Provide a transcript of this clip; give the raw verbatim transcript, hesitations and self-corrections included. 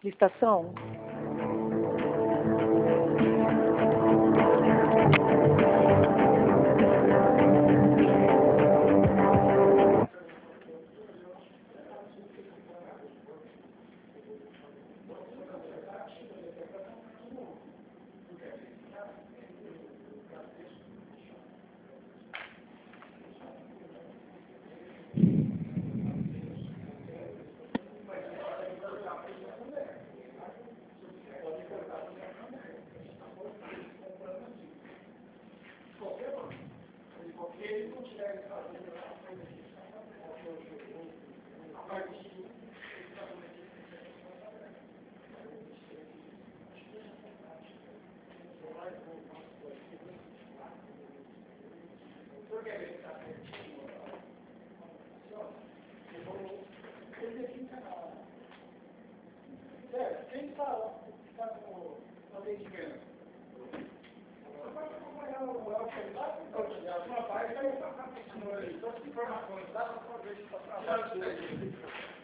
licitação? Quem está no atendimento? Você pode acompanhar o celular, então, uma página e passar por cima das informações, dá para ver se está trabalhando.